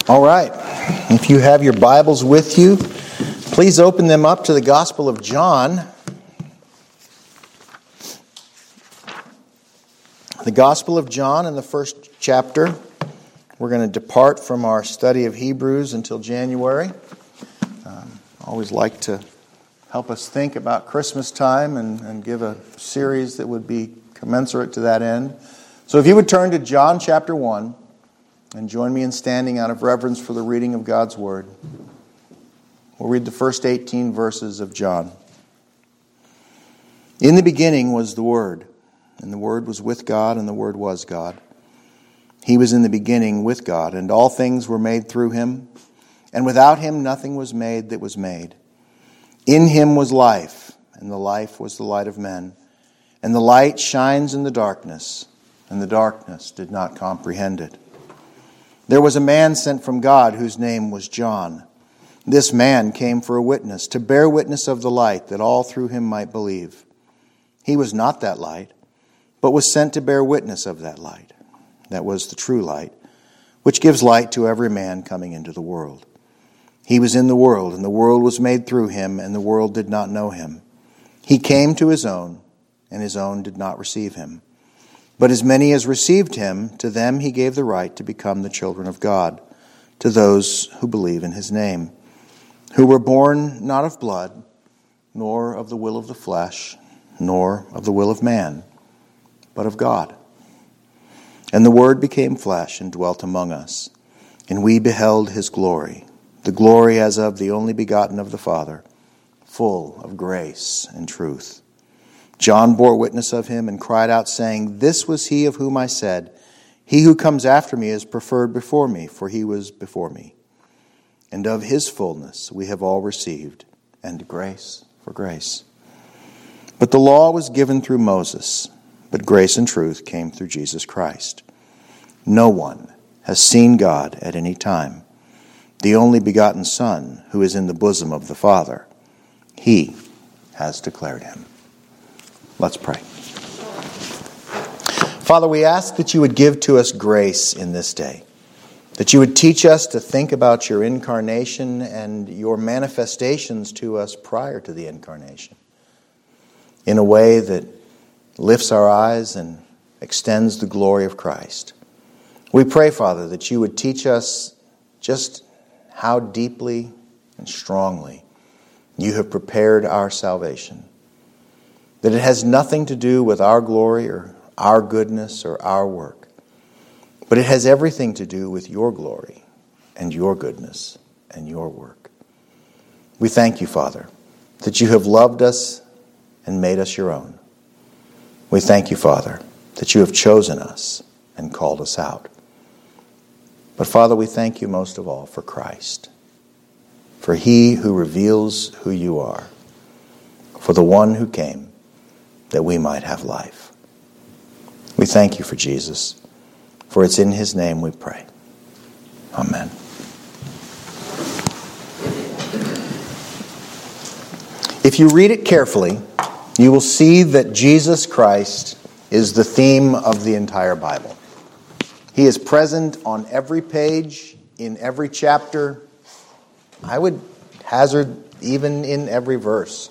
All right. If you have your Bibles with you, please open them up to the Gospel of John. The Gospel of John in the first chapter. We're going to depart from our study of Hebrews until January. I always like to help us think about Christmas time and give a series that would be commensurate to that end. So if you would turn to John chapter 1 and join me in standing out of reverence for the reading of God's Word. We'll read the first 18 verses of John. In the beginning was the Word, and the Word was with God, and the Word was God. He was in the beginning with God, and all things were made through Him, and without Him nothing was made that was made. In Him was life, and the life was the light of men. And the light shines in the darkness, and the darkness did not comprehend it. There was a man sent from God whose name was John. This man came for a witness, to bear witness of the light, that all through him might believe. He was not that light, but was sent to bear witness of that light. That was the true light, which gives light to every man coming into the world. He was in the world, and the world was made through him, and the world did not know him. He came to his own, and his own did not receive him. But as many as received him, to them he gave the right to become the children of God, to those who believe in his name, who were born not of blood, nor of the will of the flesh, nor of the will of man, but of God. And the Word became flesh and dwelt among us, and we beheld his glory, the glory as of the only begotten of the Father, full of grace and truth. John bore witness of him and cried out, saying, This was he of whom I said, He who comes after me is preferred before me, for he was before me. And of his fullness we have all received, and grace for grace. But the law was given through Moses, but grace and truth came through Jesus Christ. No one has seen God at any time. The only begotten Son, who is in the bosom of the Father, he has declared him. Let's pray. Father, we ask that you would give to us grace in this day, that you would teach us to think about your incarnation and your manifestations to us prior to the incarnation in a way that lifts our eyes and extends the glory of Christ. We pray, Father, that you would teach us just how deeply and strongly you have prepared our salvation. That it has nothing to do with our glory or our goodness or our work, but it has everything to do with your glory and your goodness and your work. We thank you, Father, that you have loved us and made us your own. We thank you, Father, that you have chosen us and called us out. But Father, we thank you most of all for Christ, for he who reveals who you are, for the one who came that we might have life. We thank you for Jesus, for it's in his name we pray. Amen. If you read it carefully, you will see that Jesus Christ is the theme of the entire Bible. He is present on every page, in every chapter. I would hazard even in every verse.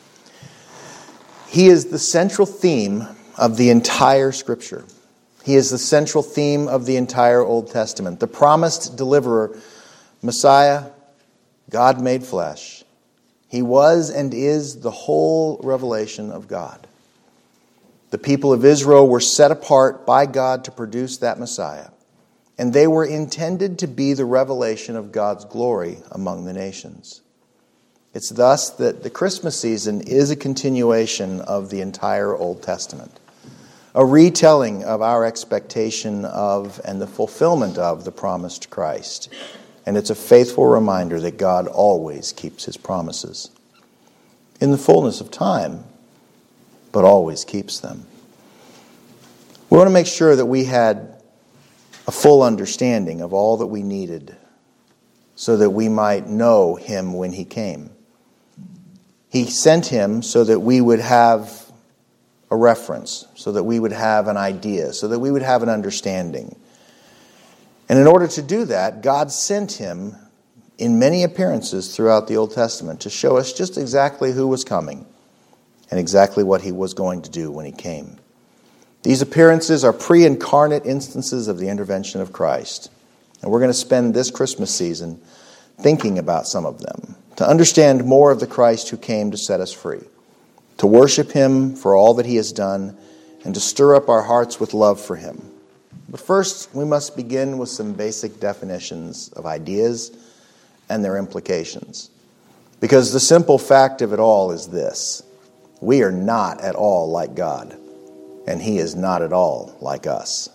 He is the central theme of the entire Scripture. He is the central theme of the entire Old Testament. The promised deliverer, Messiah, God made flesh. He was and is the whole revelation of God. The people of Israel were set apart by God to produce that Messiah, and they were intended to be the revelation of God's glory among the nations. It's thus that the Christmas season is a continuation of the entire Old Testament, a retelling of our expectation of and the fulfillment of the promised Christ. And it's a faithful reminder that God always keeps his promises in the fullness of time, but always keeps them. We want to make sure that we had a full understanding of all that we needed so that we might know him when he came. He sent him so that we would have a reference, so that we would have an idea, so that we would have an understanding. And in order to do that, God sent him in many appearances throughout the Old Testament to show us just exactly who was coming and exactly what he was going to do when he came. These appearances are pre-incarnate instances of the intervention of Christ. And we're going to spend this Christmas season thinking about some of them, to understand more of the Christ who came to set us free, to worship him for all that he has done, and to stir up our hearts with love for him. But first, we must begin with some basic definitions of ideas and their implications. Because the simple fact of it all is this: we are not at all like God, and he is not at all like us.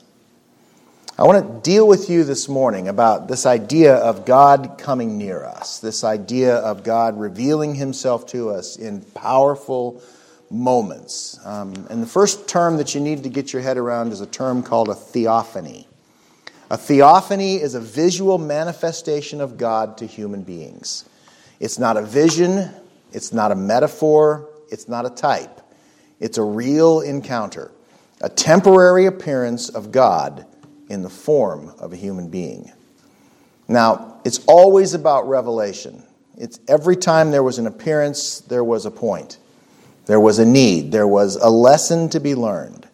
I want to deal with you this morning about this idea of God coming near us, this idea of God revealing himself to us in powerful moments. And the first term that you need to get your head around is a term called a theophany. A theophany is a visual manifestation of God to human beings. It's not a vision, it's not a metaphor, it's not a type. It's a real encounter, a temporary appearance of God in the form of a human being. Now, it's always about revelation. It's every time there was an appearance, there was a point. There was a need. There was a lesson to be learned.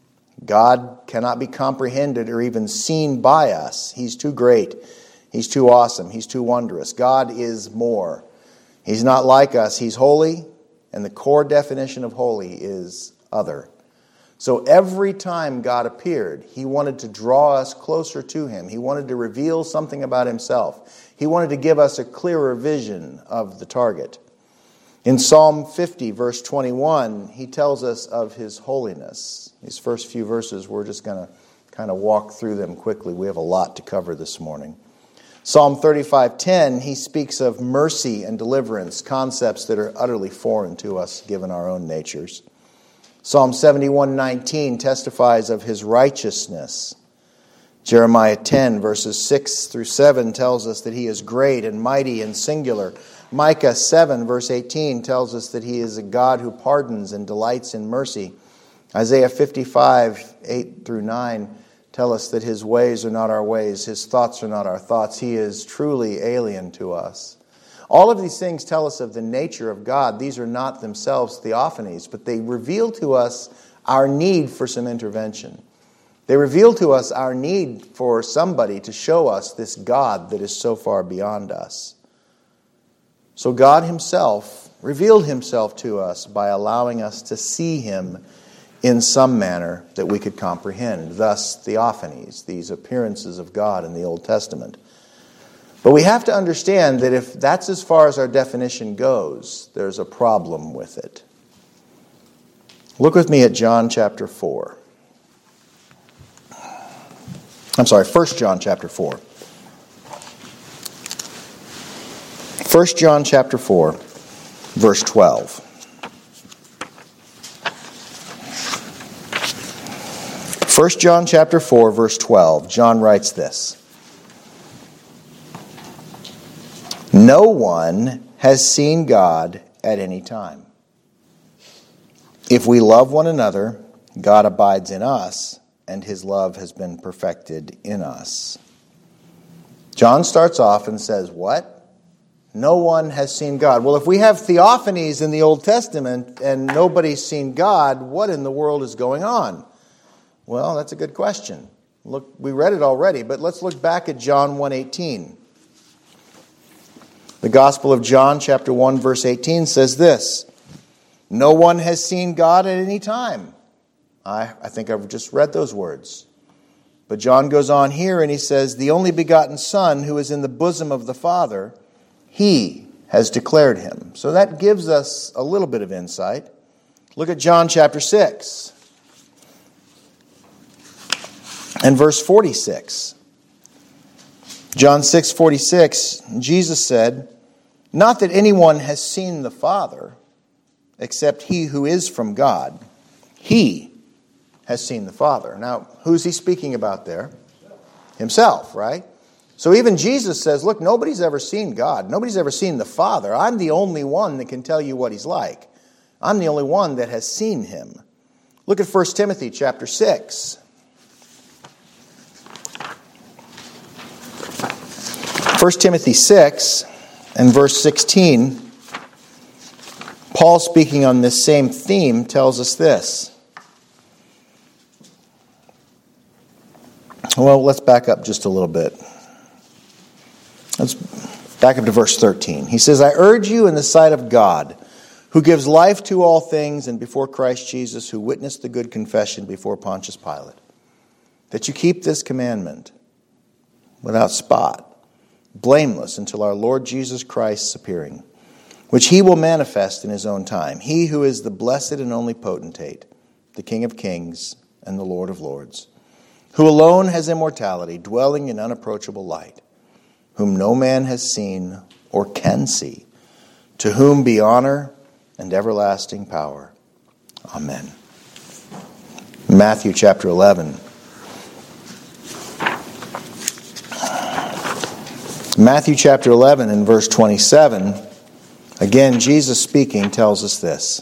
God cannot be comprehended or even seen by us. He's too great. He's too awesome. He's too wondrous. God is more. He's not like us. He's holy, and the core definition of holy is other. So every time God appeared, he wanted to draw us closer to him. He wanted to reveal something about himself. He wanted to give us a clearer vision of the target. In Psalm 50, verse 21, he tells us of his holiness. These first few verses, we're just going to kind of walk through them quickly. We have a lot to cover this morning. Psalm 35:10, he speaks of mercy and deliverance, concepts that are utterly foreign to us given our own natures. Psalm 71:19 testifies of his righteousness. Jeremiah 10, verses 6 through 7 tells us that he is great and mighty and singular. Micah 7, verse 18 tells us that he is a God who pardons and delights in mercy. Isaiah 55, 8 through 9 tell us that his ways are not our ways, his thoughts are not our thoughts. He is truly alien to us. All of these things tell us of the nature of God. These are not themselves theophanies, but they reveal to us our need for some intervention. They reveal to us our need for somebody to show us this God that is so far beyond us. So God himself revealed himself to us by allowing us to see him in some manner that we could comprehend. Thus, theophanies, these appearances of God in the Old Testament. But we have to understand that if that's as far as our definition goes, there's a problem with it. Look with me at John chapter 4. 1 John chapter 4. 1 John chapter 4, verse 12. 1 John chapter 4, verse 12. John writes this: "No one has seen God at any time. If we love one another, God abides in us, and his love has been perfected in us." John starts off and says, what? No one has seen God. Well, if we have theophanies in the Old Testament and nobody's seen God, what in the world is going on? Well, that's a good question. Look, we read it already, but let's look back at John 1:18. The Gospel of John, chapter 1, verse 18 says this: "No one has seen God at any time." I think I've just read those words. But John goes on here and he says, "The only begotten Son who is in the bosom of the Father, he has declared him." So that gives us a little bit of insight. Look at John chapter 6 and verse 46. John 6:46, Jesus said, "Not that anyone has seen the Father, except he who is from God. He has seen the Father." Now, who's he speaking about there? Himself, right? So even Jesus says, look, nobody's ever seen God. Nobody's ever seen the Father. I'm the only one that can tell you what he's like. I'm the only one that has seen him. Look at 1 Timothy chapter 6. 1 Timothy 6 and verse 16, Paul, speaking on this same theme, tells us this. Well, let's back up just a little bit. Let's back up to verse 13. He says, I urge you in the sight of God, who gives life to all things, and before Christ Jesus, who witnessed the good confession before Pontius Pilate, that you keep this commandment without spot, blameless until our Lord Jesus Christ's appearing, which he will manifest in his own time. He who is the blessed and only potentate, the King of kings and the Lord of lords, who alone has immortality, dwelling in unapproachable light, whom no man has seen or can see, to whom be honor and everlasting power. Amen. Matthew chapter 11. Matthew chapter 11 and verse 27, again, Jesus speaking tells us this.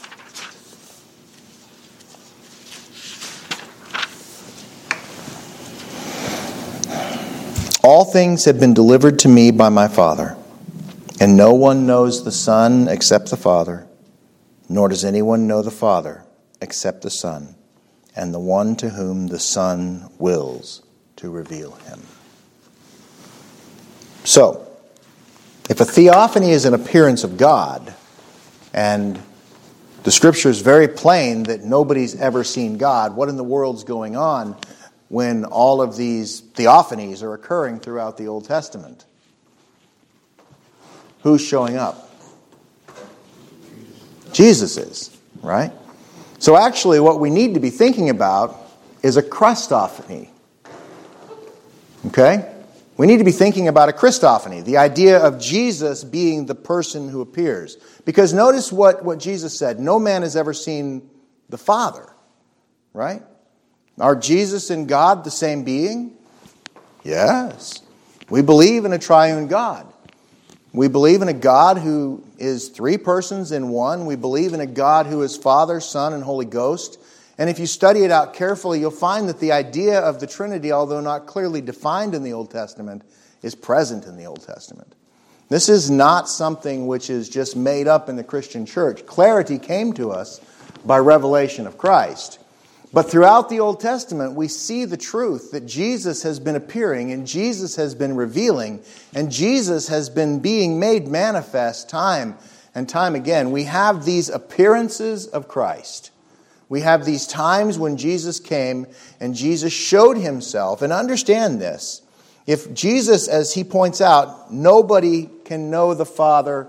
All things have been delivered to me by my Father, and no one knows the Son except the Father, nor does anyone know the Father except the Son, and the one to whom the Son wills to reveal him. So, if a theophany is an appearance of God, and the Scripture is very plain that nobody's ever seen God, what in the world's going on when all of these theophanies are occurring throughout the Old Testament? Who's showing up? Jesus is, right? So actually what we need to be thinking about is a Christophany. Okay? We need to be thinking about a Christophany, the idea of Jesus being the person who appears. Because notice what Jesus said, no man has ever seen the Father, right? Are Jesus and God the same being? Yes. We believe in a triune God. We believe in a God who is three persons in one. We believe in a God who is Father, Son, and Holy Ghost. And if you study it out carefully, you'll find that the idea of the Trinity, although not clearly defined in the Old Testament, is present in the Old Testament. This is not something which is just made up in the Christian church. Clarity came to us by revelation of Christ. But throughout the Old Testament, we see the truth that Jesus has been appearing and Jesus has been revealing and Jesus has been being made manifest time and time again. We have these appearances of Christ. We have these times when Jesus came and Jesus showed himself. And understand this. If Jesus, as he points out, nobody can know the Father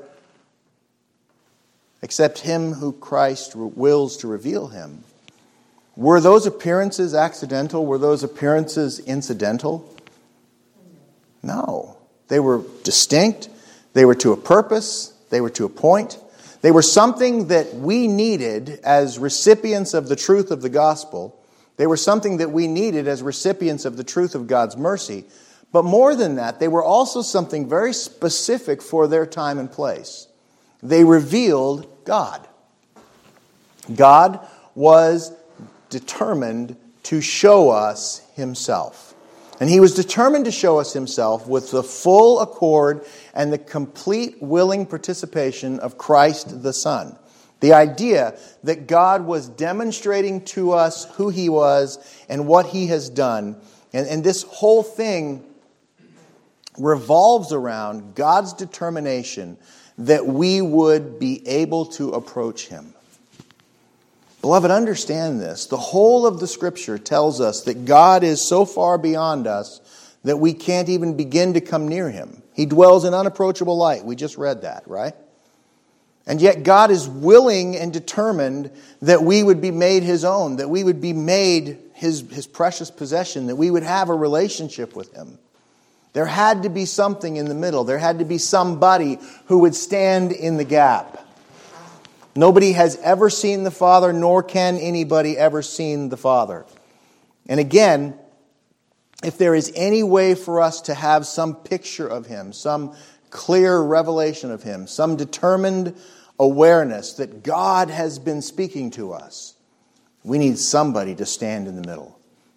except him who Christ wills to reveal him. Were those appearances accidental? Were those appearances incidental? No. They were distinct. They were to a purpose. They were to a point. They were something that we needed as recipients of the truth of the gospel. They were something that we needed as recipients of the truth of God's mercy. But more than that, they were also something very specific for their time and place. They revealed God. God was determined to show us himself. And he was determined to show us himself with the full accord and the complete willing participation of Christ the Son. The idea that God was demonstrating to us who he was and what he has done. And this whole thing revolves around God's determination that we would be able to approach him. Beloved, understand this. The whole of the Scripture tells us that God is so far beyond us that we can't even begin to come near him. He dwells in unapproachable light. We just read that, right? And yet God is willing and determined that we would be made his own, that we would be made his precious possession, that we would have a relationship with him. There had to be something in the middle. There had to be somebody who would stand in the gap. Nobody has ever seen the Father, nor can anybody ever seen the Father. And again, if there is any way for us to have some picture of him, some clear revelation of him, some determined awareness that God has been speaking to us, we need somebody to stand in the middle.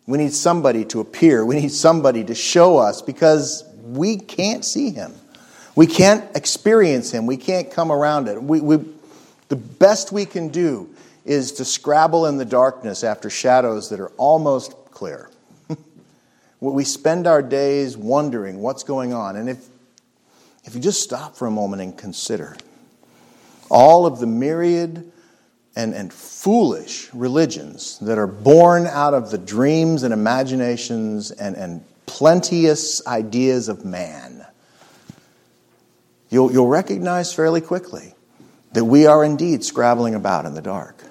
We need somebody to appear. We need somebody to show us because we can't see him. We can't experience him. We can't come around it. The best we can do is to scrabble in the darkness after shadows that are almost clear. We spend our days wondering what's going on. And if you just stop for a moment and consider all of the myriad and foolish religions that are born out of the dreams and imaginations and plenteous ideas of man, you'll recognize fairly quickly that we are indeed scrabbling about in the dark.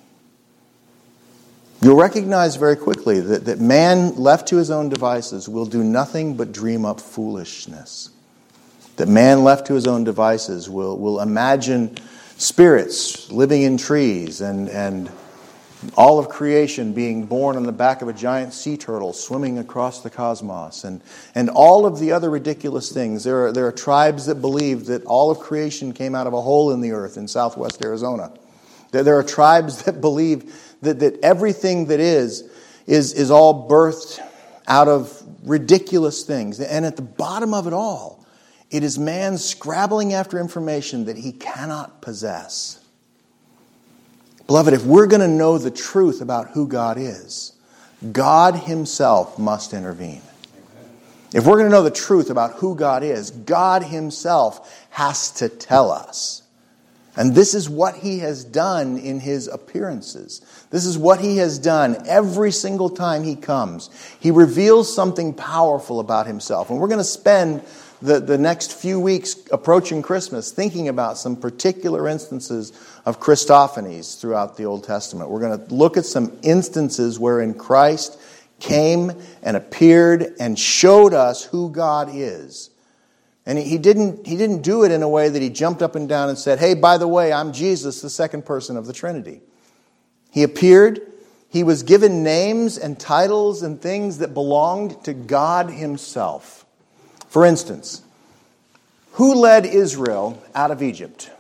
You'll recognize very quickly that man left to his own devices will do nothing but dream up foolishness. That man left to his own devices will imagine spirits living in trees and all of creation being born on the back of a giant sea turtle swimming across the cosmos and all of the other ridiculous things. There are tribes that believe that all of creation came out of a hole in the earth in southwest Arizona. There are tribes that believe that everything that is all birthed out of ridiculous things. And at the bottom of it all, it is man scrabbling after information that he cannot possess. Beloved, if we're going to know the truth about who God is, God himself must intervene. If we're going to know the truth about who God is, God himself has to tell us. And this is what he has done in his appearances. This is what he has done every single time he comes. He reveals something powerful about himself. And we're going to spend the next few weeks approaching Christmas thinking about some particular instances of Christophanies throughout the Old Testament. We're going to look at some instances wherein Christ came and appeared and showed us who God is. And he didn't do it in a way that he jumped up and down and said, hey, by the way, I'm Jesus, the second person of the Trinity. He appeared. He was given names and titles and things that belonged to God himself. For instance, who led Israel out of Egypt?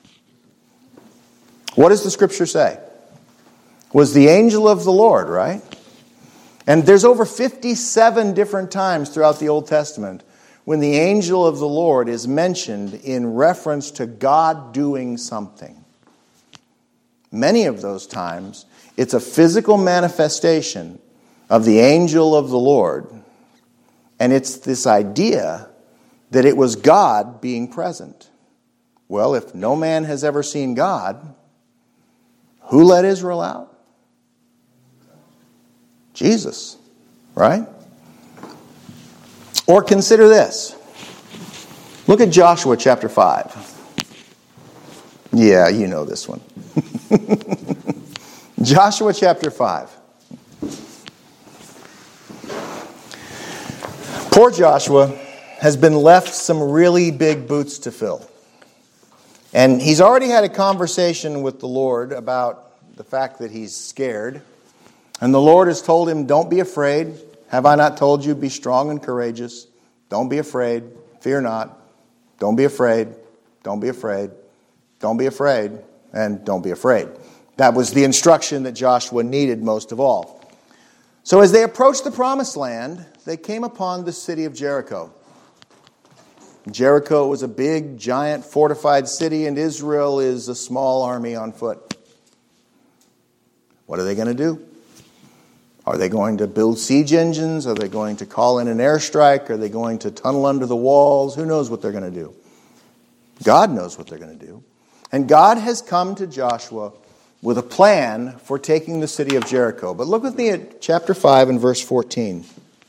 What does the scripture say? It was the angel of the Lord, right? And there's over 57 different times throughout the Old Testament when the angel of the Lord is mentioned in reference to God doing something. Many of those times, it's a physical manifestation of the angel of the Lord. And it's this idea that it was God being present. Well, if no man has ever seen God, who led Israel out? Jesus, right? Or consider this. Look at Joshua chapter 5. Yeah, you know this one. Joshua chapter 5. Poor Joshua has been left some really big boots to fill. And he's already had a conversation with the Lord about the fact that he's scared. And the Lord has told him, don't be afraid. Have I not told you, be strong and courageous? Don't be afraid. Fear not. Don't be afraid. Don't be afraid. Don't be afraid. And don't be afraid. That was the instruction that Joshua needed most of all. So as they approached the promised land, they came upon the city of Jericho. Jericho was a big, giant, fortified city, and Israel is a small army on foot. What are they going to do? Are they going to build siege engines? Are they going to call in an airstrike? Are they going to tunnel under the walls? Who knows what they're going to do? God knows what they're going to do. And God has come to Joshua with a plan for taking the city of Jericho. But look with me at chapter 5 and verse 14.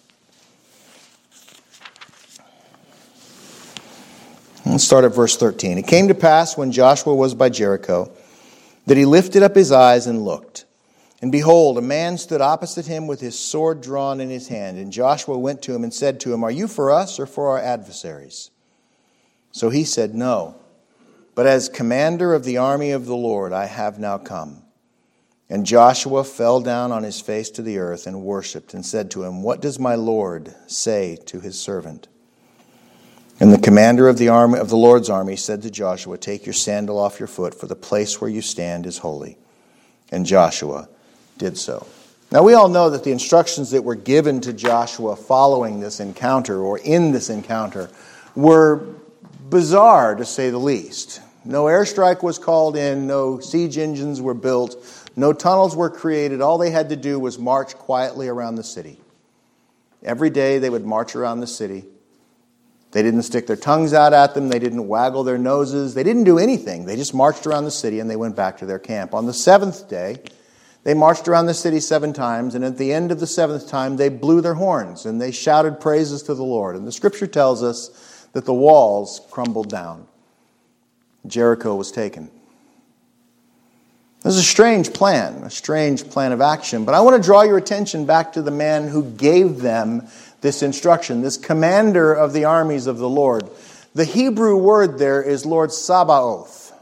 Let's start at verse 13. It came to pass when Joshua was by Jericho that he lifted up his eyes and looked. And behold, a man stood opposite him with his sword drawn in his hand. And Joshua went to him and said to him, are you for us or for our adversaries? So he said, no. But as commander of the army of the Lord, I have now come. And Joshua fell down on his face to the earth and worshipped and said to him, what does my Lord say to his servant? And the commander of the army of the Lord's army said to Joshua, take your sandal off your foot, for the place where you stand is holy. And Joshua did so. Now we all know that the instructions that were given to Joshua following this encounter or in this encounter were bizarre, to say the least. No airstrike was called in, no siege engines were built, no tunnels were created. All they had to do was march quietly around the city. Every day they would march around the city. They didn't stick their tongues out at them. They didn't waggle their noses. They didn't do anything. They just marched around the city and they went back to their camp. On the seventh day, they marched around the city 7 times, and at the end of the 7th time, they blew their horns and they shouted praises to the Lord. And the scripture tells us that the walls crumbled down. Jericho was taken. This is a strange plan of action. But I want to draw your attention back to the man who gave them this instruction, this commander of the armies of the Lord. The Hebrew word there is Lord Sabaoth.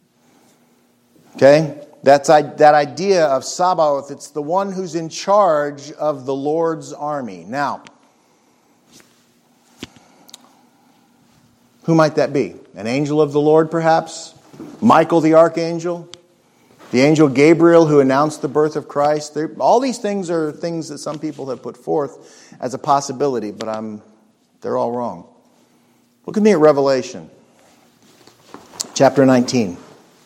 Okay? That idea of Sabaoth, it's the one who's in charge of the Lord's army. Now, who might that be? An angel of the Lord, perhaps? Michael the archangel? The angel Gabriel who announced the birth of Christ? All these things are things that some people have put forth as a possibility, but they're all wrong. Look at me at Revelation, chapter 19.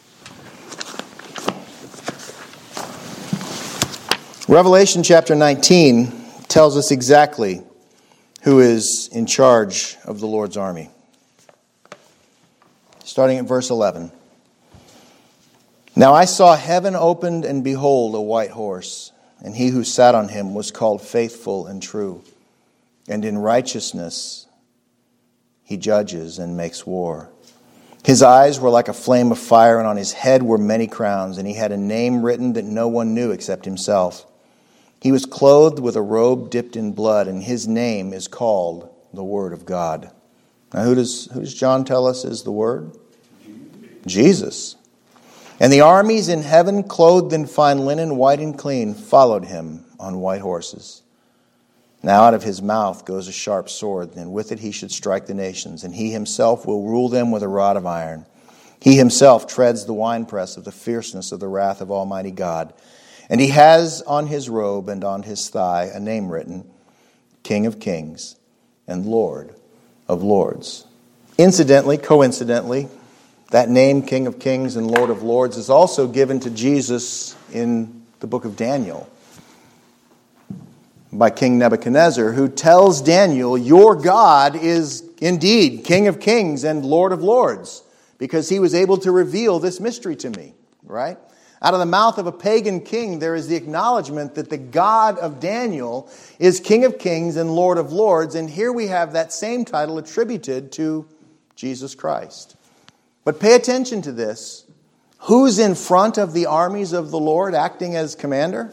Revelation chapter 19 tells us exactly who is in charge of the Lord's army. Starting at verse 11. Now I saw heaven opened, and behold, a white horse, and he who sat on him was called Faithful and True, and in righteousness he judges and makes war. His eyes were like a flame of fire, and on his head were many crowns, and he had a name written that no one knew except himself. He was clothed with a robe dipped in blood, and his name is called the Word of God. Now who does John tell us is the Word? Jesus. And the armies in heaven, clothed in fine linen, white and clean, followed him on white horses. Now out of his mouth goes a sharp sword, and with it he should strike the nations, and he himself will rule them with a rod of iron. He himself treads the winepress of the fierceness of the wrath of Almighty God. And he has on his robe and on his thigh a name written, King of Kings and Lord of Lords. Coincidentally, that name, King of Kings and Lord of Lords, is also given to Jesus in the book of Daniel by King Nebuchadnezzar, who tells Daniel, your God is indeed King of Kings and Lord of Lords, because he was able to reveal this mystery to me, right? Out of the mouth of a pagan king, there is the acknowledgement that the God of Daniel is King of Kings and Lord of Lords, and here we have that same title attributed to Jesus Christ. But pay attention to this. Who's in front of the armies of the Lord acting as commander?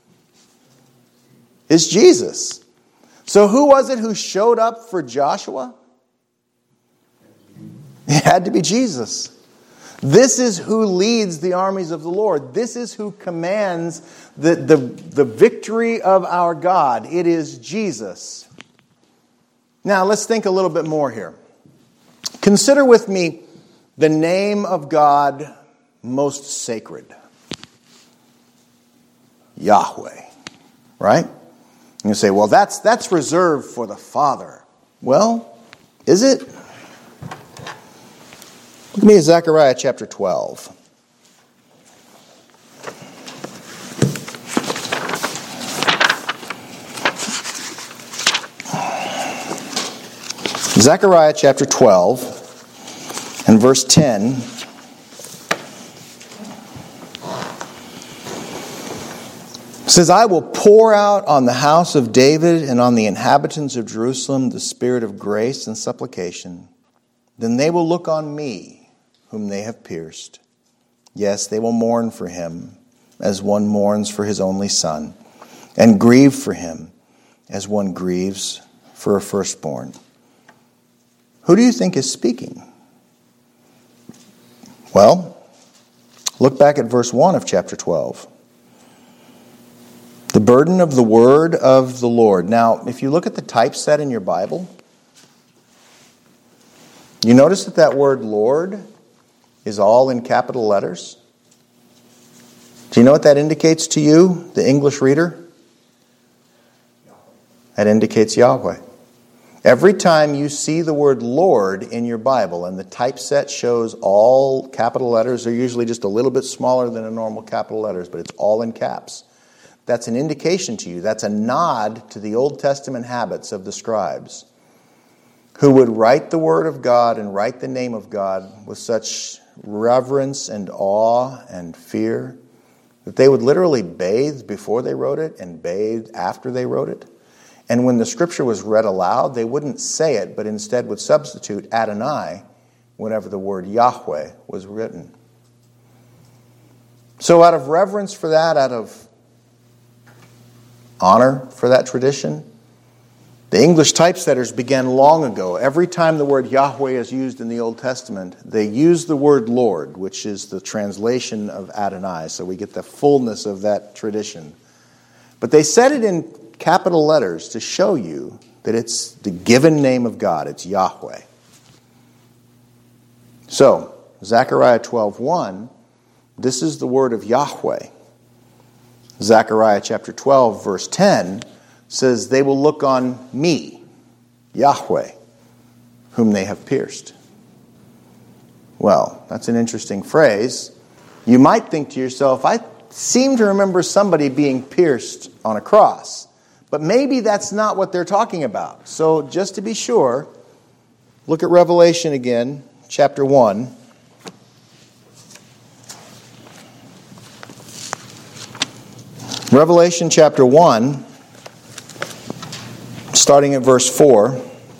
It's Jesus. So who was it who showed up for Joshua? It had to be Jesus. This is who leads the armies of the Lord. This is who commands the victory of our God. It is Jesus. Now let's think a little bit more here. Consider with me the name of God most sacred. Yahweh. Right? And you say, well, that's reserved for the Father. Well, is it? Look at me at Zechariah chapter 12. Zechariah chapter 12 and verse 10. Says, I will pour out on the house of David and on the inhabitants of Jerusalem the spirit of grace and supplication. Then they will look on me, whom they have pierced. Yes, they will mourn for him as one mourns for his only son, and grieve for him as one grieves for a firstborn. Who do you think is speaking? Well, look back at verse 1 of chapter 12. The burden of the word of the Lord. Now, if you look at the typeset in your Bible, you notice that word Lord is all in capital letters. Do you know what that indicates to you, the English reader? That indicates Yahweh. Every time you see the word Lord in your Bible, and the typeset shows all capital letters, they're usually just a little bit smaller than a normal capital letters, but it's all in caps. That's an indication to you. That's a nod to the Old Testament habits of the scribes, who would write the Word of God and write the name of God with such reverence and awe and fear that they would literally bathe before they wrote it and bathe after they wrote it. And when the scripture was read aloud, they wouldn't say it, but instead would substitute Adonai whenever the word Yahweh was written. So out of reverence for that, out of honor for that tradition, the English typesetters began long ago. Every time the word Yahweh is used in the Old Testament, they use the word Lord, which is the translation of Adonai, so we get the fullness of that tradition. But they said it in capital letters to show you that it's the given name of God. It's Yahweh. So, Zechariah 12:1, this is the word of Yahweh. Zechariah chapter 12, verse 10 says, they will look on me, Yahweh, whom they have pierced. Well, that's an interesting phrase. You might think to yourself, I seem to remember somebody being pierced on a cross. But maybe that's not what they're talking about. So just to be sure, look at Revelation again, chapter 1. Revelation chapter 1, starting at verse 4.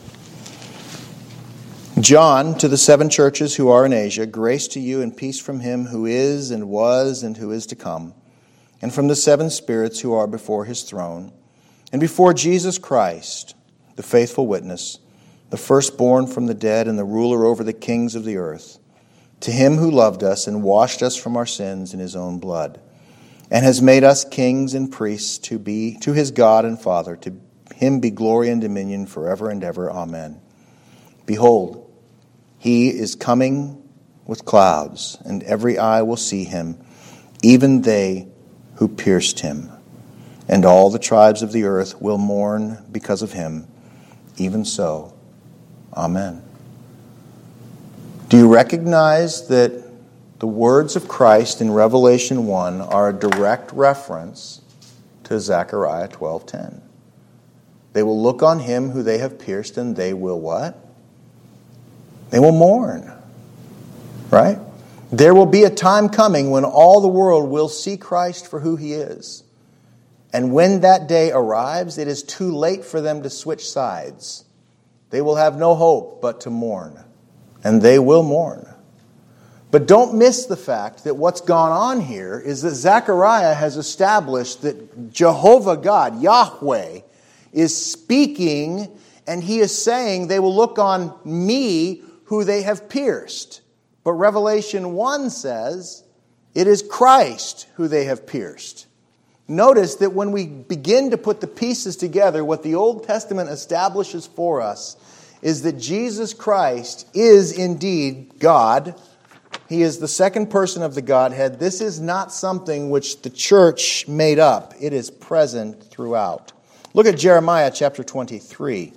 John, to the 7 churches who are in Asia, grace to you and peace from him who is and was and who is to come, and from the 7 spirits who are before his throne, and before Jesus Christ, the faithful witness, the firstborn from the dead and the ruler over the kings of the earth, to him who loved us and washed us from our sins in his own blood, and has made us kings and priests to his God and Father. To him be glory and dominion forever and ever. Amen. Behold, he is coming with clouds, and every eye will see him, even they who pierced him. And all the tribes of the earth will mourn because of him. Even so, amen. Do you recognize that the words of Christ in Revelation 1 are a direct reference to Zechariah 12:10? They will look on him who they have pierced, and they will what? They will mourn. Right? There will be a time coming when all the world will see Christ for who he is. And when that day arrives, it is too late for them to switch sides. They will have no hope but to mourn. And they will mourn. But don't miss the fact that what's gone on here is that Zechariah has established that Jehovah God, Yahweh, is speaking, and he is saying they will look on me who they have pierced. But Revelation 1 says it is Christ who they have pierced. Notice that when we begin to put the pieces together, what the Old Testament establishes for us is that Jesus Christ is indeed God. He is the second person of the Godhead. This is not something which the church made up. It is present throughout. Look at Jeremiah chapter 23.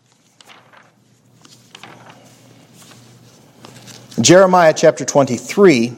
Jeremiah chapter 23,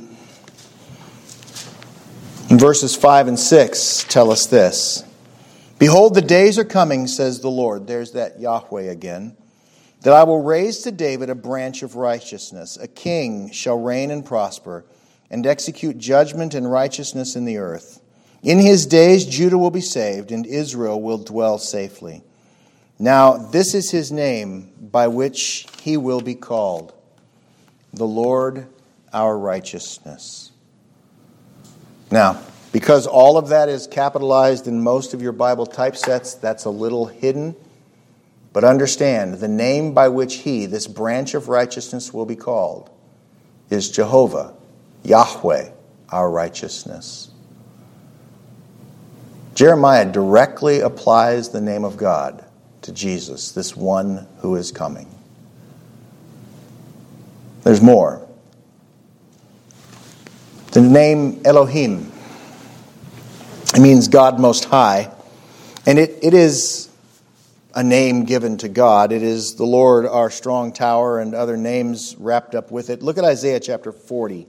verses 5 and 6 tell us this. Behold, the days are coming, says the Lord. There's that Yahweh again. That I will raise to David a branch of righteousness. A king shall reign and prosper, and execute judgment and righteousness in the earth. In his days Judah will be saved, and Israel will dwell safely. Now this is his name by which he will be called, the Lord our righteousness. Now, because all of that is capitalized in most of your Bible typesets, that's a little hidden. But understand, the name by which he, this branch of righteousness, will be called is Jehovah, Yahweh, our righteousness. Jeremiah directly applies the name of God to Jesus, this one who is coming. There's more. The name Elohim, it means God Most High, and it is a name given to God. It is the Lord our strong tower and other names wrapped up with it. Look at Isaiah chapter 40.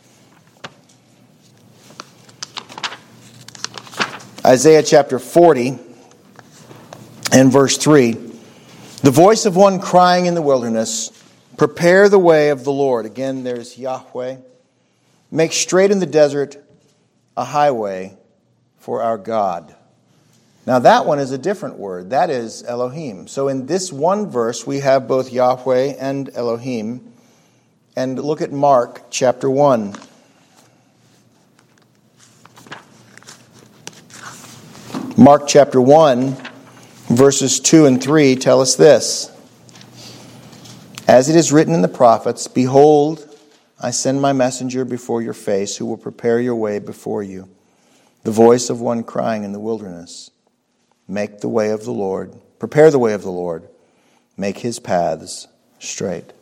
Isaiah chapter 40 and verse 3. The voice of one crying in the wilderness, prepare the way of the Lord. Again, there's Yahweh. Make straight in the desert a highway for our God. Now that one is a different word. That is Elohim. So in this one verse, we have both Yahweh and Elohim. And look at Mark chapter 1. Mark chapter 1, verses 2 and 3 tell us this. As it is written in the prophets, behold, I send my messenger before your face, who will prepare your way before you. The voice of one crying in the wilderness, make the way of the Lord, prepare the way of the Lord, make his paths straight.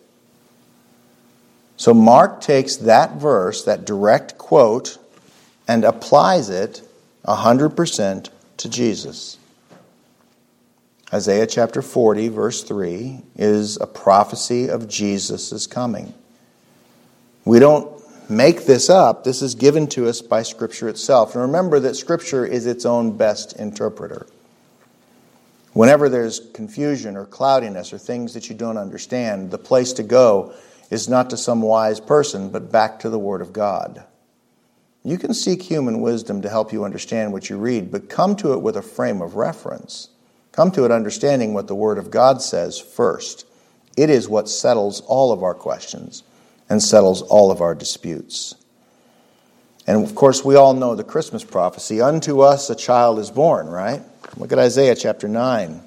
So Mark takes that verse, that direct quote, and applies it 100% to Jesus. Isaiah chapter 40, verse 3, is a prophecy of Jesus' coming. We don't make this up. This is given to us by Scripture itself. And remember that Scripture is its own best interpreter. Whenever there's confusion or cloudiness or things that you don't understand, the place to go is not to some wise person, but back to the Word of God. You can seek human wisdom to help you understand what you read, but come to it with a frame of reference. Come to it understanding what the Word of God says first. It is what settles all of our questions and settles all of our disputes. And of course, we all know the Christmas prophecy. Unto us a child is born, right? Look at Isaiah chapter 9.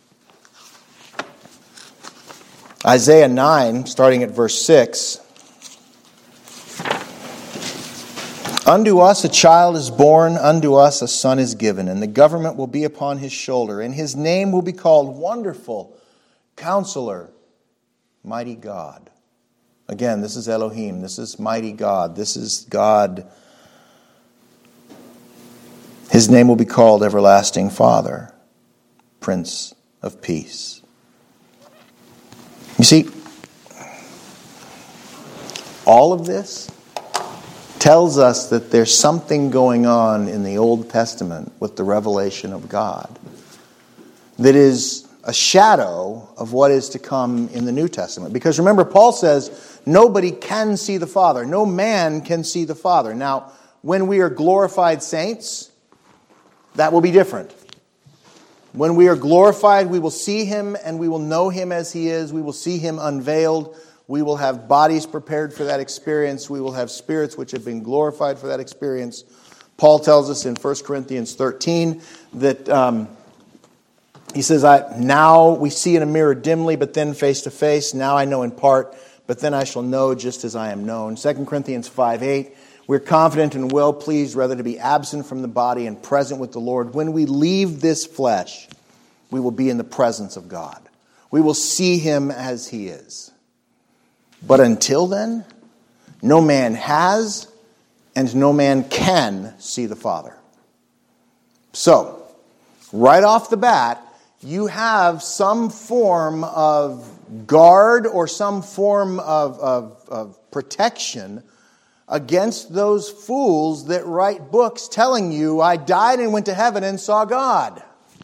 Isaiah 9, starting at verse 6. Unto us a child is born, unto us a son is given, and the government will be upon his shoulder, and his name will be called Wonderful, Counselor, Mighty God. Again, this is Elohim, this is Mighty God, this is God. His name will be called Everlasting Father, Prince of Peace. You see, all of this tells us that there's something going on in the Old Testament with the revelation of God that is a shadow of what is to come in the New Testament. Because remember, Paul says, nobody can see the Father. No man can see the Father. Now, when we are glorified saints, that will be different. When we are glorified, we will see Him and we will know Him as He is. We will see Him unveiled. We will have bodies prepared for that experience. We will have spirits which have been glorified for that experience. Paul tells us in 1 Corinthians 13 that he says, now we see in a mirror dimly, but then face to face. Now I know in part, but then I shall know just as I am known. 2 Corinthians 5:8, we're confident and well pleased rather to be absent from the body and present with the Lord. When we leave this flesh, we will be in the presence of God. We will see Him as He is. But until then, no man has and no man can see the Father. So, right off the bat, you have some form of guard or some form of protection against those fools that write books telling you, I died and went to heaven and saw God.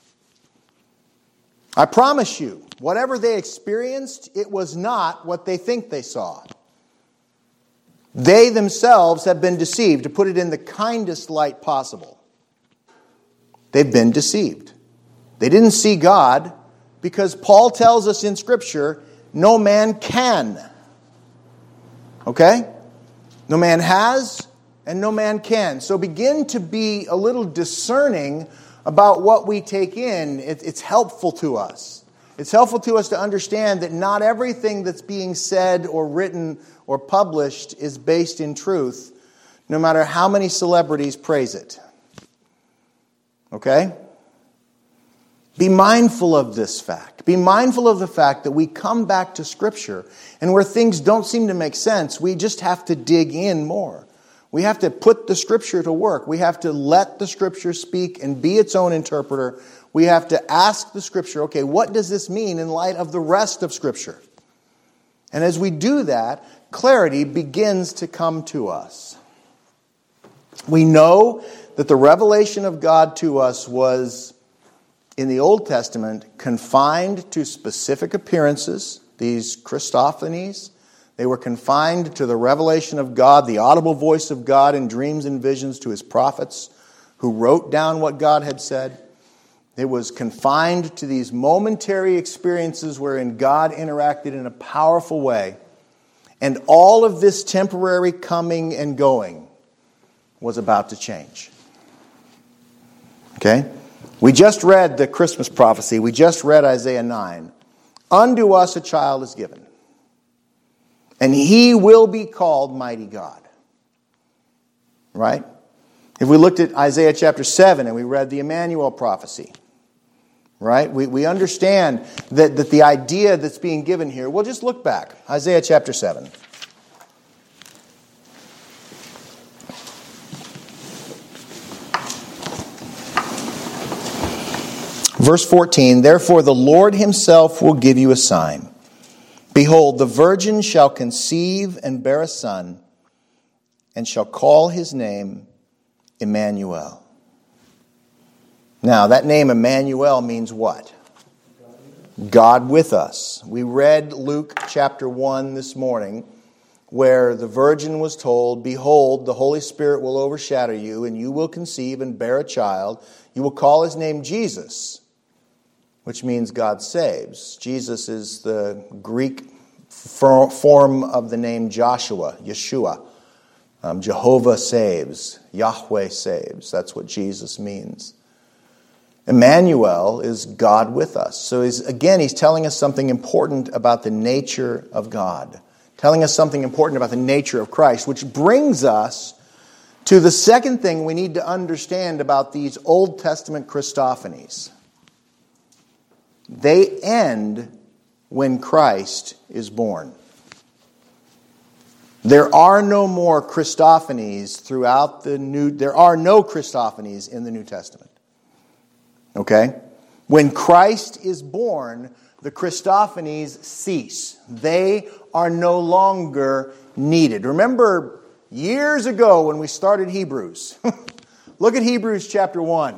I promise you, whatever they experienced, it was not what they think they saw. They themselves have been deceived, to put it in the kindest light possible. They've been deceived. They didn't see God because Paul tells us in Scripture, no man can. Okay? No man has and no man can. So begin to be a little discerning about what we take in. It's helpful to us. It's helpful to us to understand that not everything that's being said or written or published is based in truth, no matter how many celebrities praise it. Okay? Be mindful of this fact. Be mindful of the fact that we come back to Scripture, and where things don't seem to make sense, we just have to dig in more. We have to put the Scripture to work. We have to let the Scripture speak and be its own interpreter. we have to ask the Scripture, okay, what does this mean in light of the rest of Scripture? And as we do that, clarity begins to come to us. We know that the revelation of God to us was, in the Old Testament, confined to specific appearances, these Christophanies. They were confined to the revelation of God, the audible voice of God in dreams and visions to his prophets who wrote down what God had said. It was confined to these momentary experiences wherein God interacted in a powerful way. And all of this temporary coming and going was about to change. Okay? We just read the Christmas prophecy. We just read Isaiah 9. Unto us a child is given, and he will be called Mighty God. Right? If we looked at Isaiah chapter 7 and we read the Emmanuel prophecy, right? We understand that the idea that's being given here, well, just look back. Isaiah chapter 7. Verse 14, therefore the Lord himself will give you a sign. Behold, the virgin shall conceive and bear a son, and shall call his name Emmanuel. Now, that name Emmanuel means what? God with us. We read Luke chapter 1 this morning, where the virgin was told, behold, the Holy Spirit will overshadow you, and you will conceive and bear a child. You will call his name Jesus, which means God saves. Jesus is the Greek form of the name Joshua, Yeshua. Jehovah saves. Yahweh saves. That's what Jesus means. Emmanuel is God with us. So he's telling us something important about the nature of God. Telling us something important about the nature of Christ, which brings us to the second thing we need to understand about these Old Testament Christophanies. They end when Christ is born. There are no more Christophanies there are no Christophanies in the New Testament. Okay? When Christ is born, the Christophanies cease. They are no longer needed. Remember years ago when we started Hebrews. Look at Hebrews chapter 1.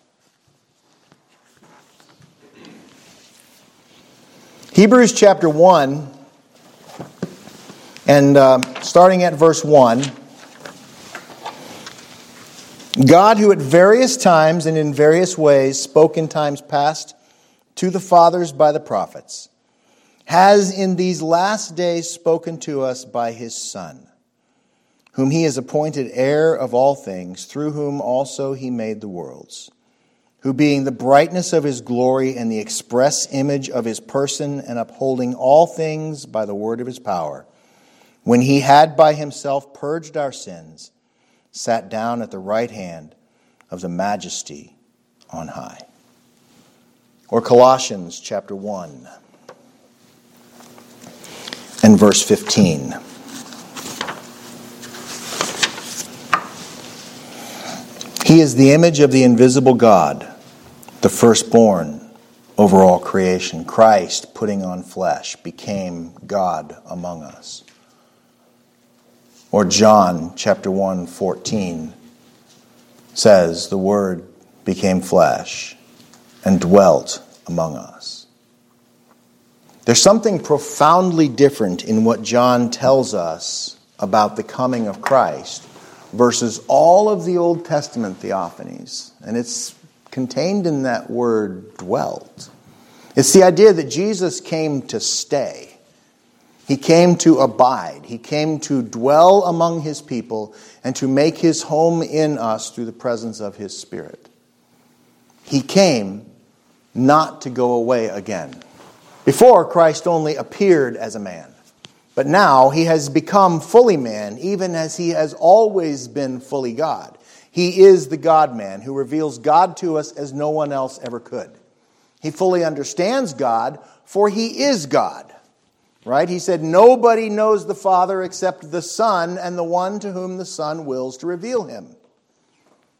Hebrews chapter 1, and starting at verse 1. God, who at various times and in various ways spoke in times past to the fathers by the prophets, has in these last days spoken to us by his Son, whom he has appointed heir of all things, through whom also he made the worlds, who being the brightness of his glory and the express image of his person, and upholding all things by the word of his power, when he had by himself purged our sins, sat down at the right hand of the majesty on high. Or Colossians chapter 1 and verse 15. He is the image of the invisible God, the firstborn over all creation. Christ, putting on flesh, became God among us. Or John chapter 1:14 says, the Word became flesh and dwelt among us. There's something profoundly different in what John tells us about the coming of Christ versus all of the Old Testament theophanies. And it's contained in that word dwelt. It's the idea that Jesus came to stay. He came to abide. He came to dwell among his people and to make his home in us through the presence of his Spirit. He came not to go away again. Before, Christ only appeared as a man. But now he has become fully man, even as he has always been fully God. He is the God-man who reveals God to us as no one else ever could. He fully understands God, for he is God. Right? He said, nobody knows the Father except the Son and the one to whom the Son wills to reveal him.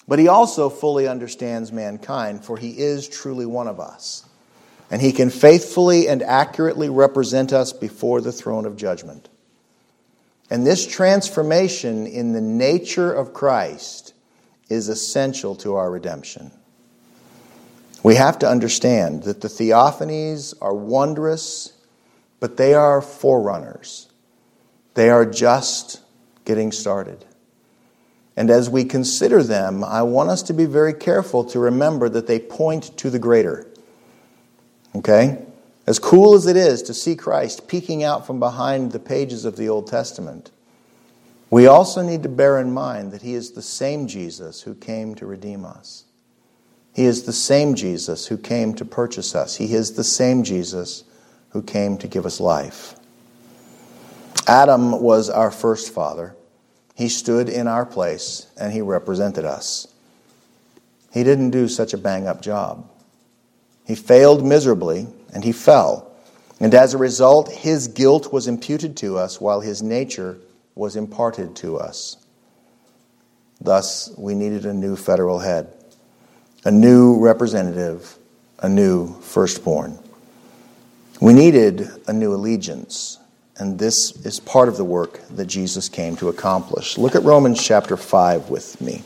But he also fully understands mankind, for he is truly one of us. And he can faithfully and accurately represent us before the throne of judgment. And this transformation in the nature of Christ is essential to our redemption. We have to understand that the theophanies are wondrous, but they are forerunners. They are just getting started. And as we consider them, I want us to be very careful to remember that they point to the greater. Okay? As cool as it is to see Christ peeking out from behind the pages of the Old Testament, we also need to bear in mind that he is the same Jesus who came to redeem us. He is the same Jesus who came to purchase us. He is the same Jesus who came to give us life. Adam was our first father. He stood in our place and he represented us. He didn't do such a bang-up job. He failed miserably and he fell. And as a result, his guilt was imputed to us while his nature was imparted to us. Thus, we needed a new federal head, a new representative, a new firstborn. We needed a new allegiance, and this is part of the work that Jesus came to accomplish. Look at Romans chapter 5 with me.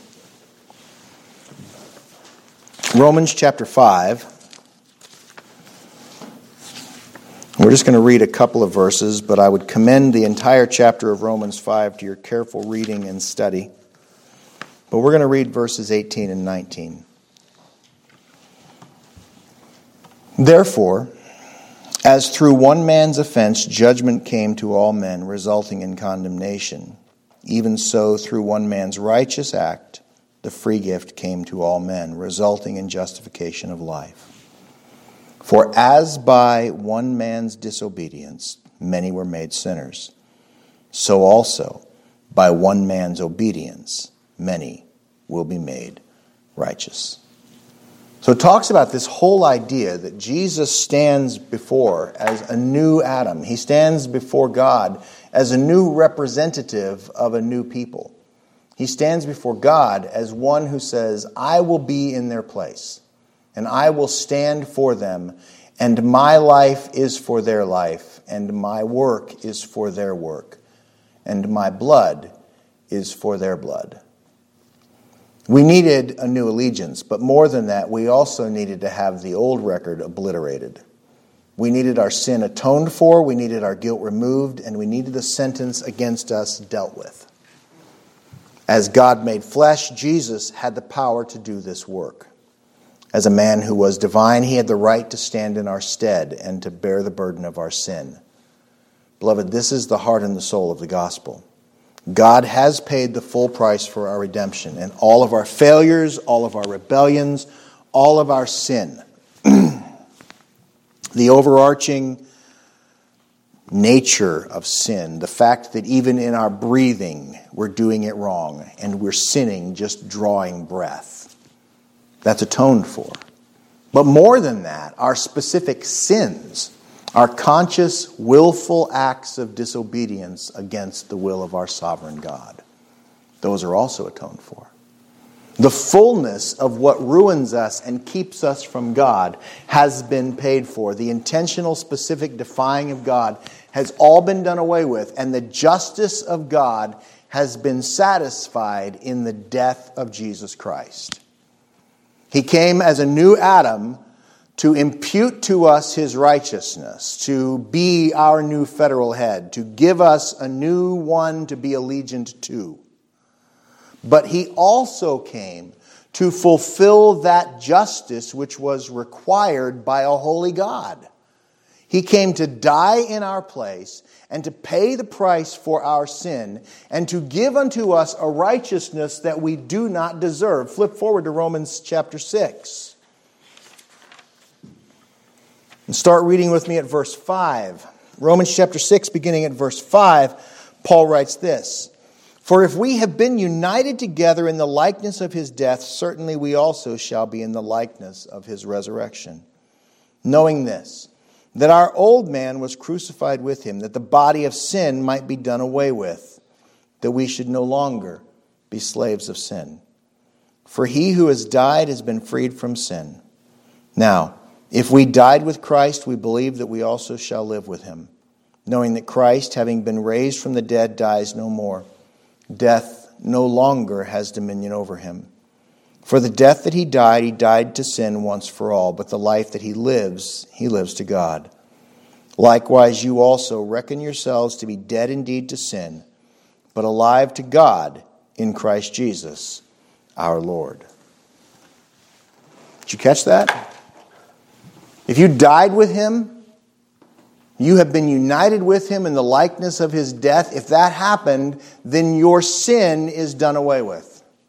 Romans chapter 5. We're just going to read a couple of verses, but I would commend the entire chapter of Romans 5 to your careful reading and study. But we're going to read verses 18 and 19. Therefore, as through one man's offense judgment came to all men, resulting in condemnation, even so through one man's righteous act the free gift came to all men, resulting in justification of life. For as by one man's disobedience many were made sinners, so also by one man's obedience many will be made righteous. So it talks about this whole idea that Jesus stands before as a new Adam. He stands before God as a new representative of a new people. He stands before God as one who says, I will be in their place, and I will stand for them, and my life is for their life, and my work is for their work, and my blood is for their blood. We needed a new allegiance, but more than that, we also needed to have the old record obliterated. We needed our sin atoned for, we needed our guilt removed, and we needed the sentence against us dealt with. As God made flesh, Jesus had the power to do this work. As a man who was divine, he had the right to stand in our stead and to bear the burden of our sin. Beloved, this is the heart and the soul of the gospel. God has paid the full price for our redemption, and all of our failures, all of our rebellions, all of our sin. The overarching nature of sin, the fact that even in our breathing we're doing it wrong and we're sinning just drawing breath, that's atoned for. But more than that, our specific sins, our conscious, willful acts of disobedience against the will of our sovereign God, those are also atoned for. The fullness of what ruins us and keeps us from God has been paid for. The intentional, specific defying of God has all been done away with, and the justice of God has been satisfied in the death of Jesus Christ. He came as a new Adam to impute to us his righteousness, to be our new federal head, to give us a new one to be allegiant to. But he also came to fulfill that justice which was required by a holy God. He came to die in our place and to pay the price for our sin and to give unto us a righteousness that we do not deserve. Flip forward to Romans chapter 6. And start reading with me at verse 5. Romans chapter 6, beginning at verse 5, Paul writes this: For if we have been united together in the likeness of his death, certainly we also shall be in the likeness of his resurrection. Knowing this, that our old man was crucified with him, that the body of sin might be done away with, that we should no longer be slaves of sin. For he who has died has been freed from sin. Now, if we died with Christ, we believe that we also shall live with him, knowing that Christ, having been raised from the dead, dies no more. Death no longer has dominion over him. For the death that he died to sin once for all, but the life that he lives to God. Likewise, you also reckon yourselves to be dead indeed to sin, but alive to God in Christ Jesus, our Lord. Did you catch that? If you died with him, you have been united with him in the likeness of his death. If that happened, then your sin is done away with.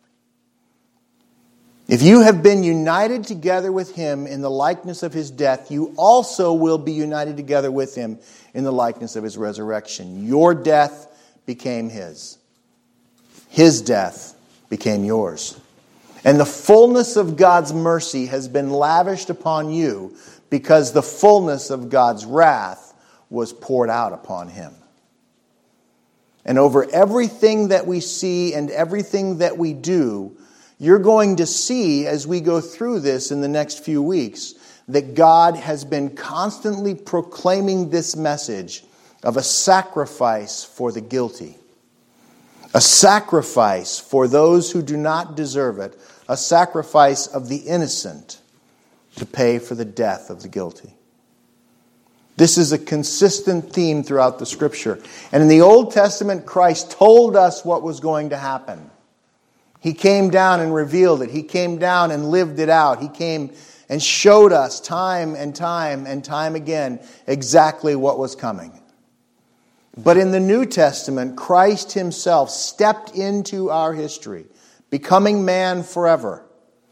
If you have been united together with him in the likeness of his death, you also will be united together with him in the likeness of his resurrection. Your death became his. His death became yours. And the fullness of God's mercy has been lavished upon you because the fullness of God's wrath was poured out upon him. And over everything that we see and everything that we do, you're going to see as we go through this in the next few weeks that God has been constantly proclaiming this message of a sacrifice for the guilty. A sacrifice for those who do not deserve it. A sacrifice of the innocent to pay for the death of the guilty. This is a consistent theme throughout the Scripture. And in the Old Testament, Christ told us what was going to happen. He came down and revealed it. He came down and lived it out. He came and showed us time and time and time again exactly what was coming. But in the New Testament, Christ himself stepped into our history, becoming man forever.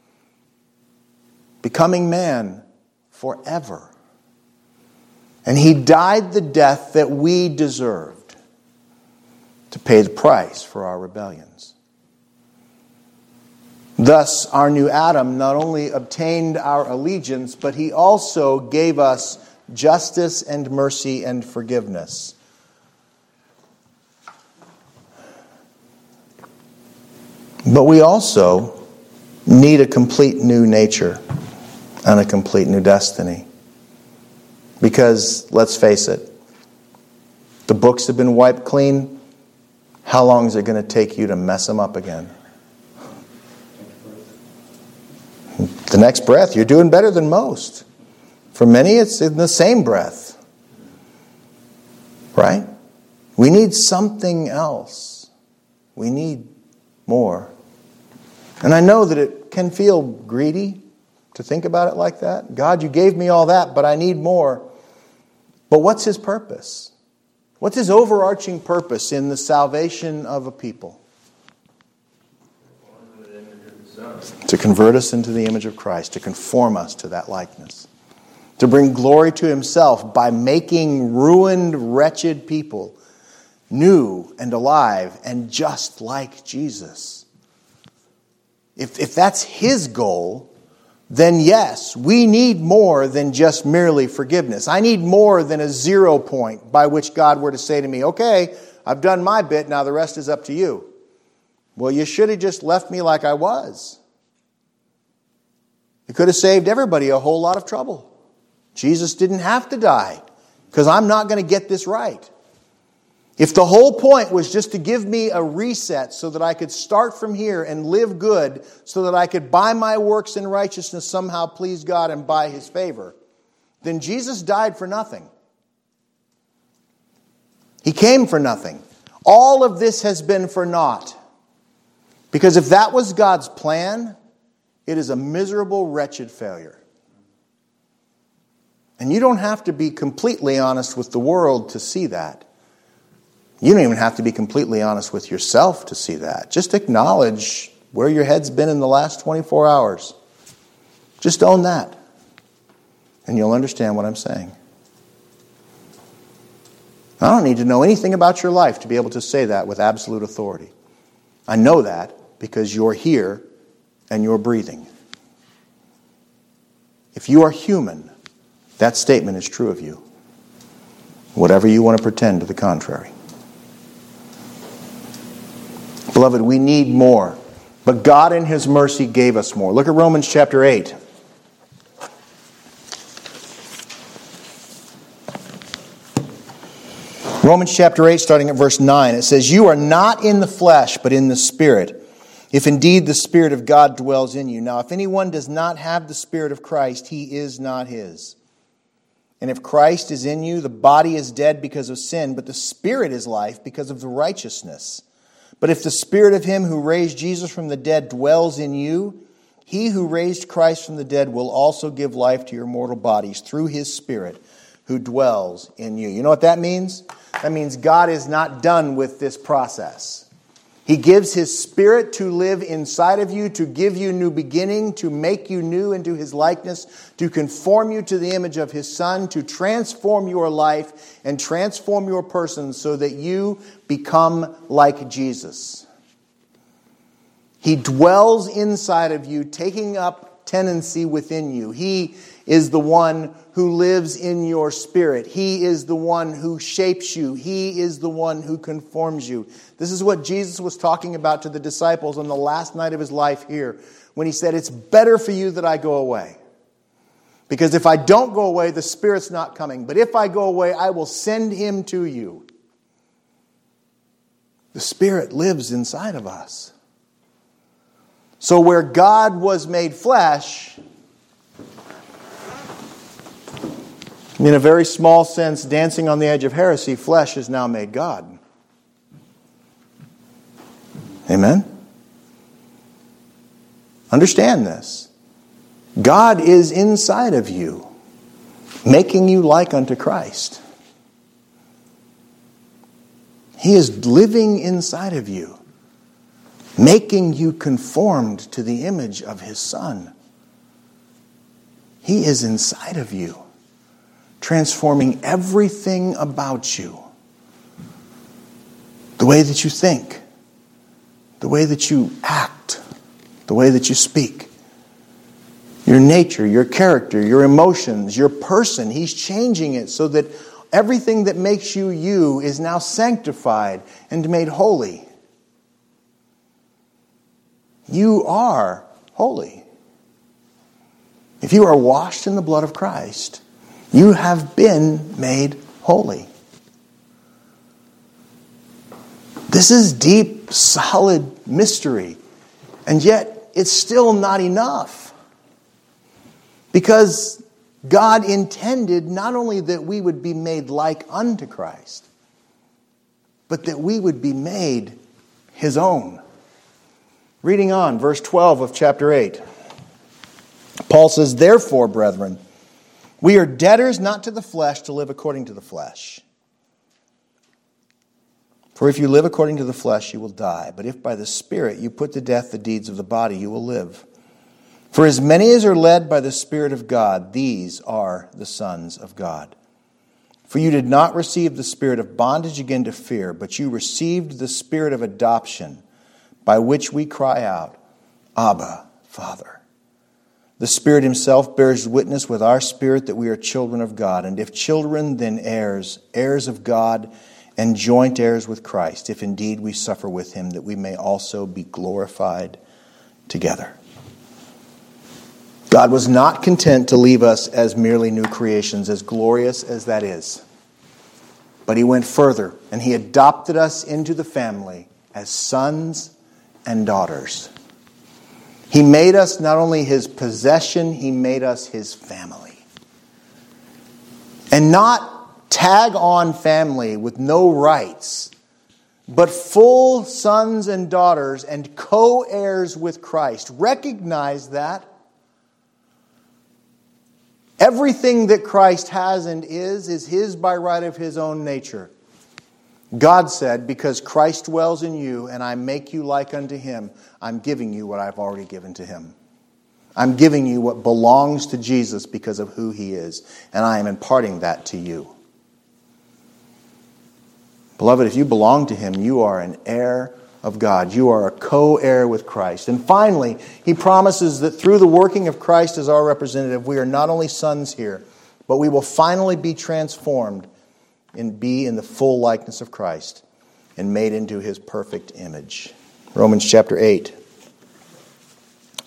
Becoming man forever. And he died the death that we deserved to pay the price for our rebellions. Thus, our new Adam not only obtained our allegiance, but he also gave us justice and mercy and forgiveness. But we also need a complete new nature and a complete new destiny. Because, let's face it, the books have been wiped clean. How long is it going to take you to mess them up again? The next breath, you're doing better than most. For many, it's in the same breath. Right? We need something else. We need more. And I know that it can feel greedy to think about it like that. God, you gave me all that, but I need more. But what's his purpose? What's his overarching purpose in the salvation of a people? To convert us into the image of Christ, to conform us to that likeness. To bring glory to himself by making ruined, wretched people new and alive and just like Jesus. If that's his goal, then yes, we need more than just merely forgiveness. I need more than a 0 point by which God were to say to me, okay, I've done my bit, now the rest is up to you. Well, you should have just left me like I was. You could have saved everybody a whole lot of trouble. Jesus didn't have to die because I'm not going to get this right. If the whole point was just to give me a reset so that I could start from here and live good, so that I could by my works in righteousness somehow please God and buy his favor, then Jesus died for nothing. He came for nothing. All of this has been for naught. Because if that was God's plan, it is a miserable, wretched failure. And you don't have to be completely honest with the world to see that. You don't even have to be completely honest with yourself to see that. Just acknowledge where your head's been in the last 24 hours. Just own that. And you'll understand what I'm saying. I don't need to know anything about your life to be able to say that with absolute authority. I know that because you're here and you're breathing. If you are human, that statement is true of you. Whatever you want to pretend to the contrary. Beloved, we need more. But God in His mercy gave us more. Look at Romans chapter 8. Romans chapter 8, starting at verse 9, it says, "You are not in the flesh, but in the Spirit, if indeed the Spirit of God dwells in you. Now, if anyone does not have the Spirit of Christ, he is not his. And if Christ is in you, the body is dead because of sin, but the Spirit is life because of the righteousness. But if the Spirit of Him who raised Jesus from the dead dwells in you, He who raised Christ from the dead will also give life to your mortal bodies through His Spirit who dwells in you." You know what that means? That means God is not done with this process. He gives His Spirit to live inside of you, to give you new beginning, to make you new into His likeness, to conform you to the image of His Son, to transform your life and transform your person so that you become like Jesus. He dwells inside of you, taking up tenancy within you. He is the one who lives in your spirit. He is the one who shapes you. He is the one who conforms you. This is what Jesus was talking about to the disciples on the last night of His life here, when He said, "It's better for you that I go away. Because if I don't go away, the Spirit's not coming. But if I go away, I will send Him to you." The Spirit lives inside of us. So where God was made flesh, in a very small sense, dancing on the edge of heresy, flesh is now made God. Amen? Understand this. God is inside of you, making you like unto Christ. He is living inside of you, making you conformed to the image of His Son. He is inside of you, transforming everything about you. The way that you think, the way that you act, the way that you speak, your nature, your character, your emotions, your person. He's changing it so that everything that makes you you is now sanctified and made holy. You are holy. If you are washed in the blood of Christ, you have been made holy. This is deep, solid mystery. And yet, it's still not enough. Because God intended not only that we would be made like unto Christ, but that we would be made His own. Reading on, verse 12 of chapter 8. Paul says, "Therefore, brethren, we are debtors not to the flesh to live according to the flesh. For if you live according to the flesh, you will die. But if by the Spirit you put to death the deeds of the body, you will live. For as many as are led by the Spirit of God, these are the sons of God. For you did not receive the spirit of bondage again to fear, but you received the Spirit of adoption, by which we cry out, Abba, Father. The Spirit Himself bears witness with our spirit that we are children of God. And if children, then heirs, heirs of God, and joint heirs with Christ, if indeed we suffer with Him, that we may also be glorified together." God was not content to leave us as merely new creations, as glorious as that is. But He went further, and He adopted us into the family as sons and daughters. He made us not only His possession, He made us His family. And not tag-on family with no rights, but full sons and daughters and co-heirs with Christ. Recognize that everything that Christ has and is His by right of His own nature. God said, because Christ dwells in you and I make you like unto Him, I'm giving you what I've already given to Him. I'm giving you what belongs to Jesus because of who He is, and I am imparting that to you. Beloved, if you belong to Him, you are an heir of God. You are a co-heir with Christ. And finally, He promises that through the working of Christ as our representative, we are not only sons here, but we will finally be transformed and be in the full likeness of Christ and made into His perfect image. Romans chapter 8.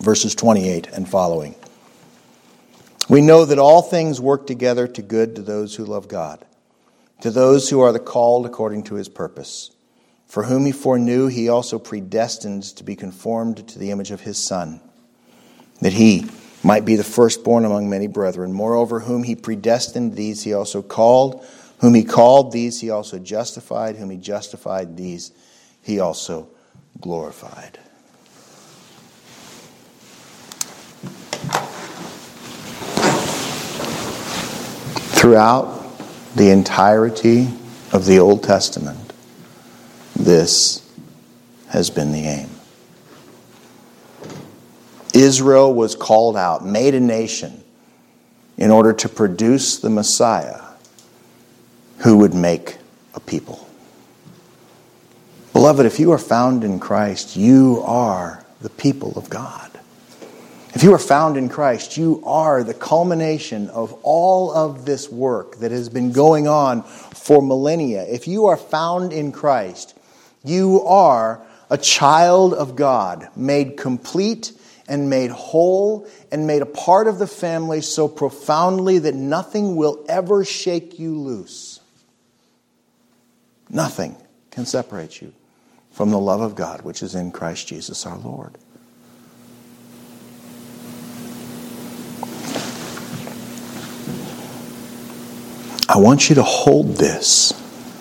verses 28 and following. We know that all things work together to good to those who love God, to those who are the called according to his purpose. For whom he foreknew, he also predestined to be conformed to the image of his Son, that he might be the firstborn among many brethren. Moreover, whom he predestined, these he also called. Whom he called, these he also justified. Whom he justified, these he also glorified. Throughout the entirety of the Old Testament, this has been the aim. Israel was called out, made a nation, in order to produce the Messiah who would make a people. Beloved, if you are found in Christ, you are the people of God. If you are found in Christ, you are the culmination of all of this work that has been going on for millennia. If you are found in Christ, you are a child of God, made complete and made whole and made a part of the family so profoundly that nothing will ever shake you loose. Nothing can separate you from the love of God which is in Christ Jesus our Lord. I want you to hold this.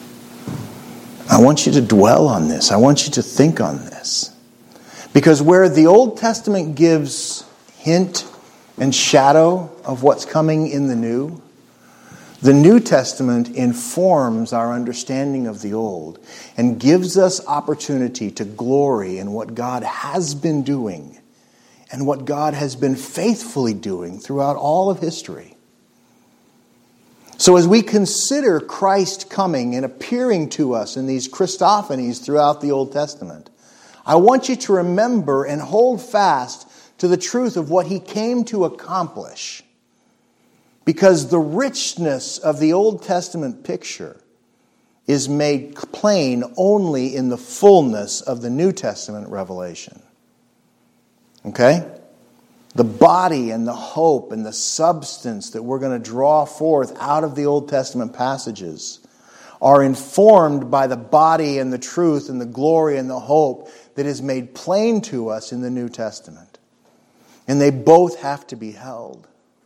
I want you to dwell on this. I want you to think on this. Because where the Old Testament gives hint and shadow of what's coming in the New Testament informs our understanding of the Old and gives us opportunity to glory in what God has been doing and what God has been faithfully doing throughout all of history. So as we consider Christ coming and appearing to us in these Christophanies throughout the Old Testament, I want you to remember and hold fast to the truth of what he came to accomplish. Because the richness of the Old Testament picture is made plain only in the fullness of the New Testament revelation. Okay? The body and the hope and the substance that we're going to draw forth out of the Old Testament passages are informed by the body and the truth and the glory and the hope that is made plain to us in the New Testament. And they both have to be held.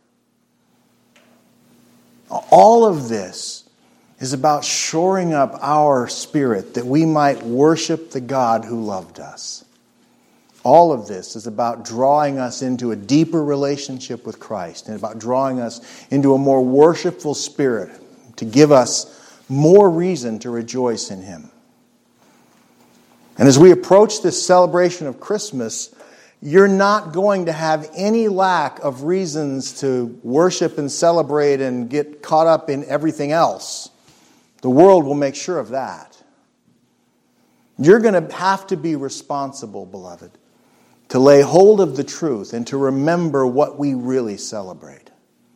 All of this is about shoring up our spirit that we might worship the God who loved us. All of this is about drawing us into a deeper relationship with Christ and about drawing us into a more worshipful spirit to give us more reason to rejoice in Him. And as we approach this celebration of Christmas, you're not going to have any lack of reasons to worship and celebrate and get caught up in everything else. The world will make sure of that. You're going to have to be responsible, beloved, to lay hold of the truth and to remember what we really celebrate.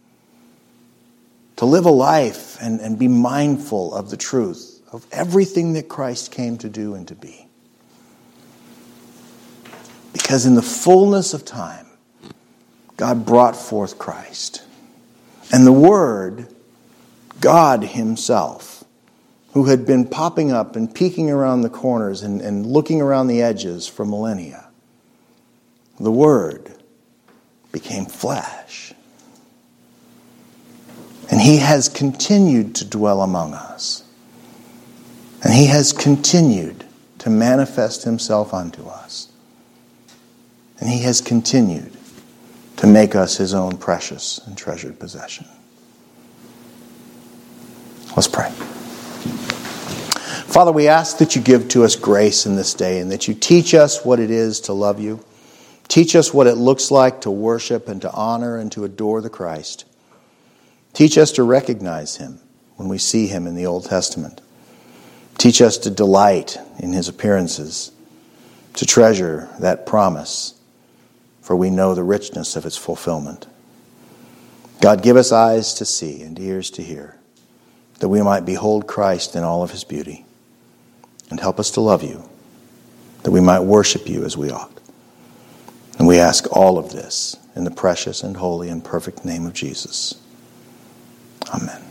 To live a life and be mindful of the truth of everything that Christ came to do and to be. Because in the fullness of time, God brought forth Christ. And the Word, God Himself, who had been popping up and peeking around the corners and looking around the edges for millennia, the Word became flesh. And He has continued to dwell among us. And He has continued to manifest Himself unto us. And He has continued to make us His own precious and treasured possession. Let's pray. Father, we ask that you give to us grace in this day and that you teach us what it is to love you. Teach us what it looks like to worship and to honor and to adore the Christ. Teach us to recognize Him when we see Him in the Old Testament. Teach us to delight in His appearances, to treasure that promise, for we know the richness of its fulfillment. God, give us eyes to see and ears to hear, that we might behold Christ in all of His beauty. And help us to love you, that we might worship you as we ought. And we ask all of this in the precious and holy and perfect name of Jesus. Amen.